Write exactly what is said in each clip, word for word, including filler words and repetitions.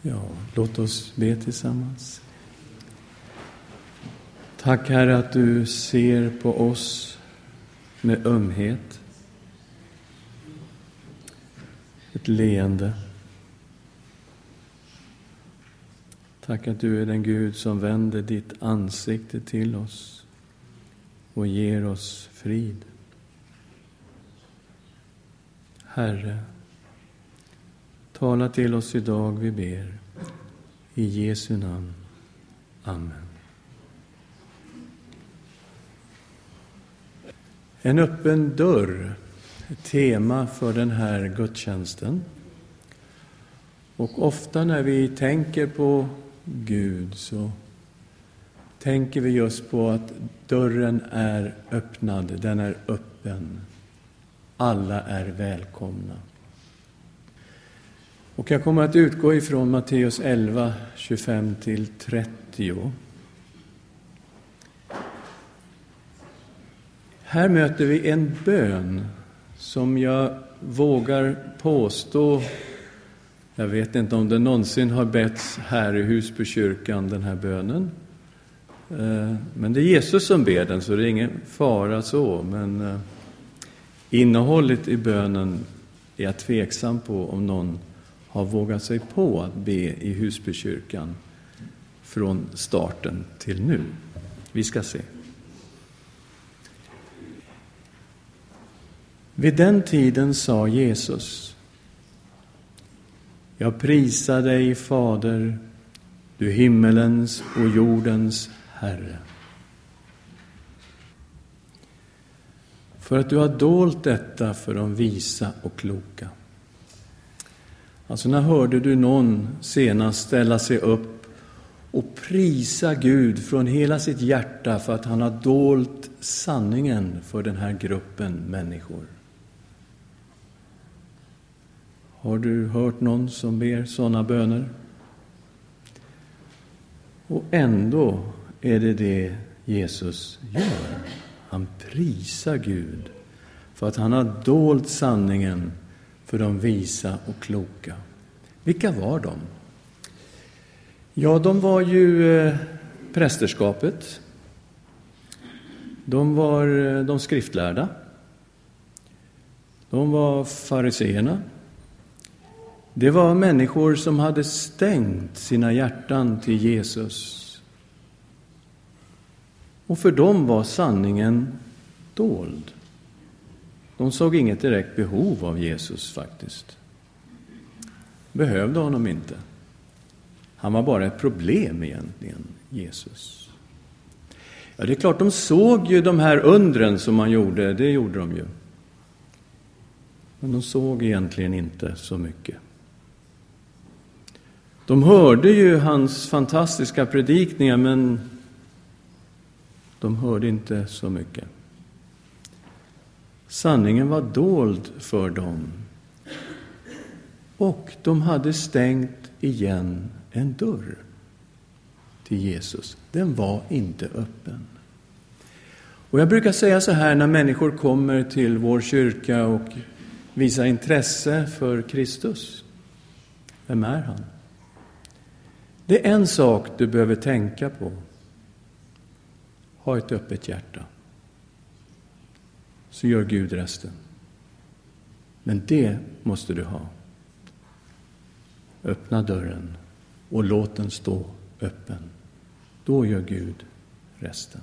Ja, låt oss be tillsammans. Tack Herre att du ser på oss med ömhet. Ett leende. Tack att du är den Gud som vänder ditt ansikte till oss och ger oss frid. Herre, tala till oss idag, vi ber. I Jesu namn. Amen. En öppen dörr, ett tema för den här gudstjänsten. Och ofta när vi tänker på Gud så tänker vi just på att dörren är öppnad, den är öppen. Alla är välkomna. Och jag kommer att utgå ifrån Matteus elva, tjugofem till trettio. Här möter vi en bön som jag vågar påstå, jag vet inte om det någonsin har betts här i Husbykyrkan, den här bönen. Men det är Jesus som ber den, så det är ingen fara så. Men innehållet i bönen är jag tveksam på om någon har vågat sig på att be i Husbykyrkan från starten till nu. Vi ska se. Vid den tiden sa Jesus: Jag prisar dig, Fader, du himmelens och jordens Herre, för att du har dolt detta för de visa och kloka. Alltså, när hörde du någon senast ställa sig upp och prisa Gud från hela sitt hjärta för att han har dolt sanningen för den här gruppen människor? Har du hört någon som ber sådana böner? Och ändå är det det Jesus gör. Han prisar Gud för att han har dolt sanningen för de visa och kloka. Vilka var de? Ja, de var ju eh, prästerskapet. De var eh, de skriftlärda. De var fariseerna. Det var människor som hade stängt sina hjärtan till Jesus. Och för dem var sanningen dold. De såg inget direkt behov av Jesus faktiskt. Behövde honom inte. Han var bara ett problem egentligen, Jesus. Ja, det är klart, de såg ju de här undren som man gjorde, det gjorde de ju. Men de såg egentligen inte så mycket. De hörde ju hans fantastiska predikningar, men de hörde inte så mycket. Sanningen var dold för dem. Och de hade stängt igen en dörr till Jesus. Den var inte öppen. Och jag brukar säga så här när människor kommer till vår kyrka och visar intresse för Kristus. Vem är han? Det är en sak du behöver tänka på. Ha ett öppet hjärta. Så gör Gud resten. Men det måste du ha. Öppna dörren och låt den stå öppen. Då gör Gud resten.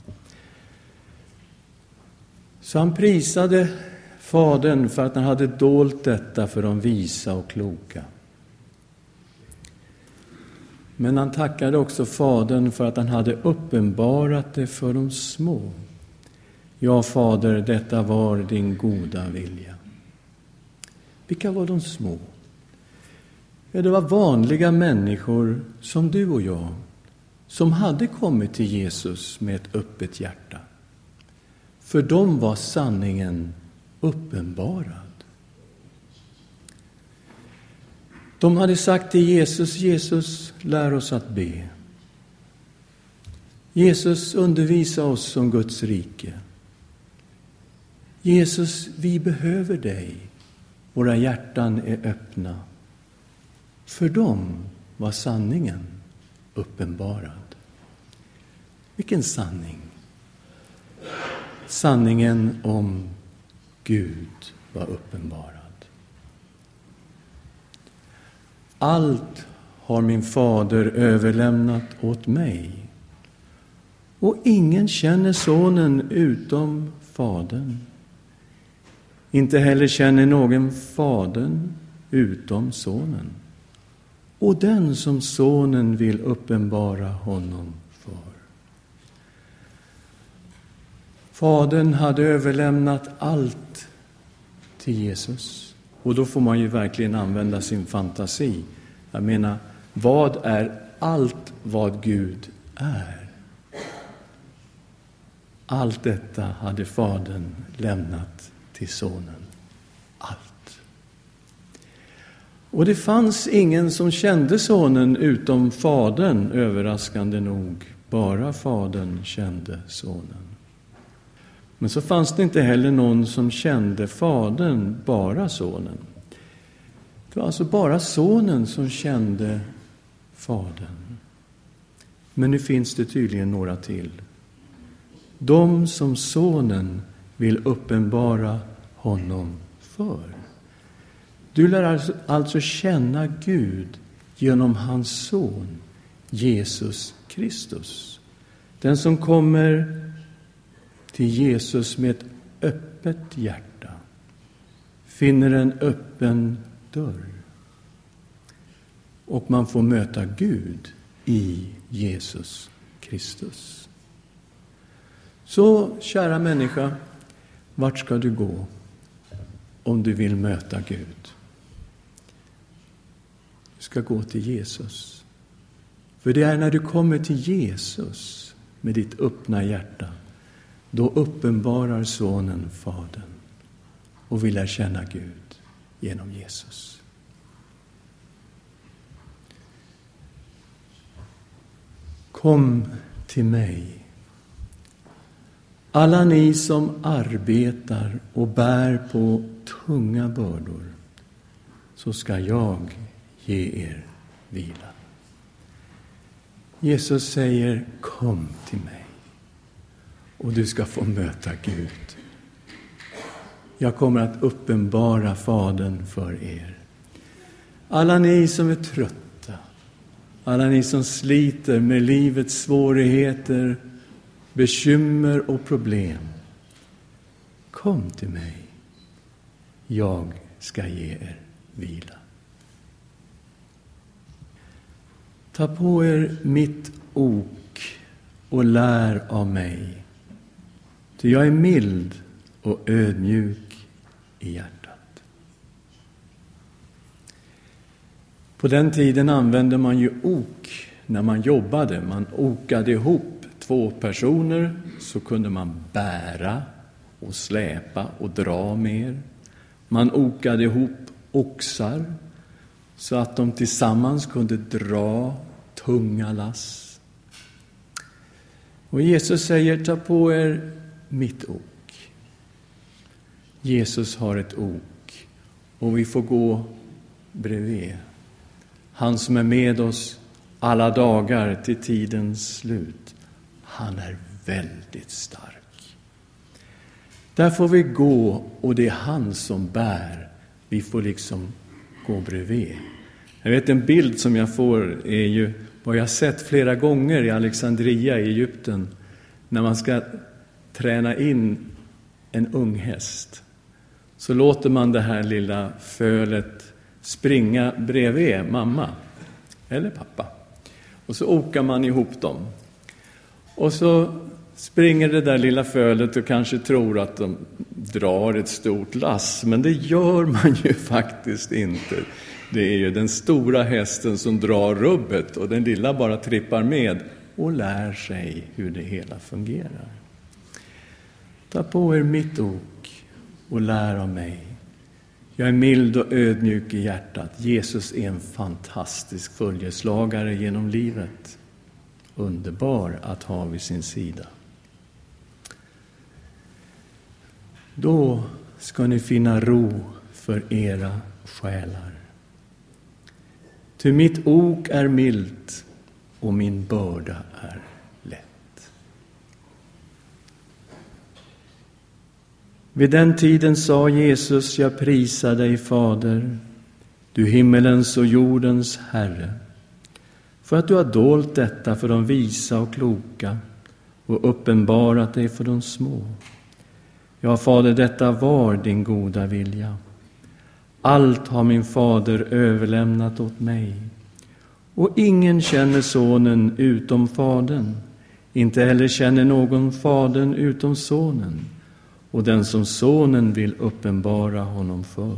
Så han prisade Fadern för att han hade dolt detta för de visa och kloka. Men han tackade också Fadern för att han hade uppenbarat det för de små. Ja, Fader, detta var din goda vilja. Vilka var de små? Ja, det var vanliga människor som du och jag, som hade kommit till Jesus med ett öppet hjärta. För dem var sanningen uppenbarad. De hade sagt till Jesus: Jesus, lär oss att be. Jesus, undervisa oss om Guds rike. Jesus, vi behöver dig. Våra hjärtan är öppna. För dem var sanningen uppenbarad. Vilken sanning? Sanningen om Gud var uppenbarad. Allt har min fader överlämnat åt mig. Och ingen känner sonen utom fadern. Inte heller känner någon fadern utom sonen. Och den som sonen vill uppenbara honom för. Fadern hade överlämnat allt till Jesus. Och då får man ju verkligen använda sin fantasi. Jag menar, vad är allt vad Gud är? Allt detta hade Fadern lämnat till Sonen. Allt. Och det fanns ingen som kände Sonen utom Fadern, överraskande nog. Bara Fadern kände Sonen. Men så fanns det inte heller någon som kände Fadern, bara Sonen. Det var alltså bara Sonen som kände Fadern. Men nu finns det tydligen några till. De som Sonen vill uppenbara honom för. Du lär alltså, alltså känna Gud genom hans son, Jesus Kristus. Den som kommer till Jesus med ett öppet hjärta finner en öppen dörr. Och man får möta Gud i Jesus Kristus. Så, kära människa, vart ska du gå om du vill möta Gud? Du ska gå till Jesus. För det är när du kommer till Jesus med ditt öppna hjärta, då uppenbarar Sonen Fadern och vill lära känna Gud genom Jesus. Kom till mig, alla ni som arbetar och bär på tunga bördor, så ska jag ge er vila. Jesus säger, kom till mig och du ska få möta Gud. Jag kommer att uppenbara Fadern för er. Alla ni som är trötta, alla ni som sliter med livets svårigheter, bekymmer och problem. Kom till mig. Jag ska ge er vila. Ta på er mitt ok och lär av mig. Ty jag är mild och ödmjuk i hjärtat. På den tiden använde man ju ok när man jobbade. Man okade ihop två personer, så kunde man bära och släpa och dra mer. Man okade ihop oxar så att de tillsammans kunde dra tunga lass. Och Jesus säger, ta på er mitt ok. Jesus har ett ok och vi får gå bredvid. Han som är med oss alla dagar till tidens slut. Han är väldigt stark. Där får vi gå och det är han som bär. Vi får liksom gå bredvid. Jag vet, en bild som jag får är ju vad jag sett flera gånger i Alexandria i Egypten. När man ska träna in en ung häst, så låter man det här lilla fölet springa bredvid mamma eller pappa. Och så åker man ihop dem. Och så springer det där lilla fölet och kanske tror att de drar ett stort lass. Men det gör man ju faktiskt inte. Det är ju den stora hästen som drar rubbet och den lilla bara trippar med och lär sig hur det hela fungerar. Ta på er mitt ok och lär av mig. Jag är mild och ödmjuk i hjärtat. Jesus är en fantastisk följeslagare genom livet. Underbar att ha vid sin sida. Då ska ni finna ro för era själar. Ty mitt ok är milt och min börda är lätt. Vid den tiden sa Jesus, jag prisar dig, Fader, du himmelens och jordens Herre, för att du har dolt detta för de visa och kloka och uppenbarat dig för de små. Ja, Fader, detta var din goda vilja. Allt har min Fader överlämnat åt mig, och ingen känner Sonen utom Fadern, inte heller känner någon Fadern utom Sonen, och den som Sonen vill uppenbara honom för.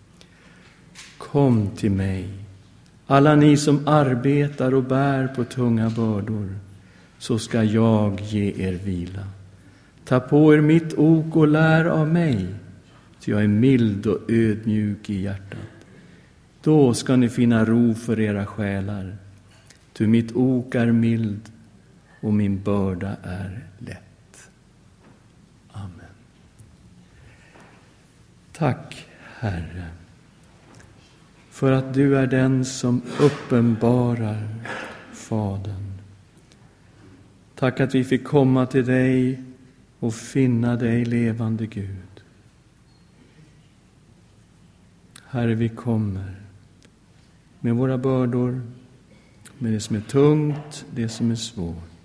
Kom till mig, alla ni som arbetar och bär på tunga bördor, så ska jag ge er vila. Ta på er mitt ok och lär av mig, ty jag är mild och ödmjuk i hjärtat. Då ska ni finna ro för era själar, ty mitt ok är mild och min börda är lätt. Amen. Tack, Herre, för att du är den som uppenbarar Fadern. Tack att vi fick komma till dig och finna dig, levande Gud. Herre, vi kommer med våra bördor, med det som är tungt, det som är svårt.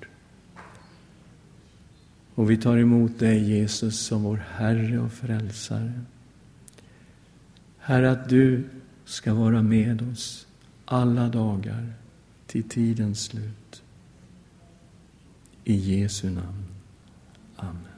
Och vi tar emot dig, Jesus, som vår Herre och frälsare. Herre, att du ska vara med oss alla dagar till tidens slut. I Jesu namn. Amen.